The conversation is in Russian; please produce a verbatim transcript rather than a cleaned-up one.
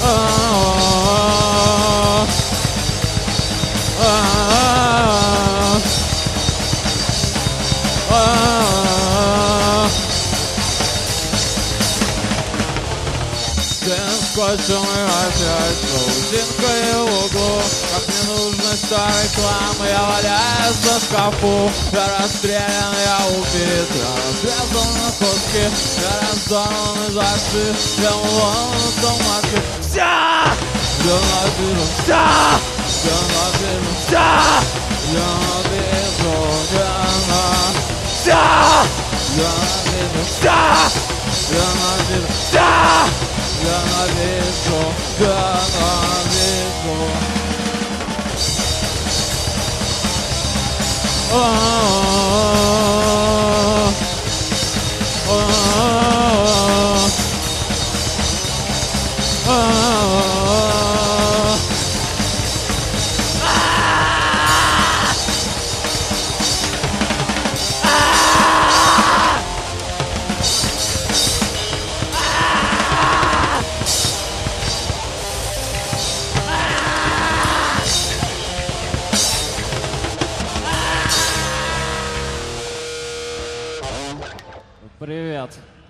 Скотчем и опять паутинкой в углу. Как ненужной старой хлам я валяюсь в шкафу. Я расстрелян, я убит, я разрезан на куски. Я разорван и зашит, я уломан в томатке. Вся! Я набежу, вся! Я набежу, вся! Я набежу, я на... Вся! Я набежу, вся! Я набежу, вся! Я навижу, я навижу. Привет.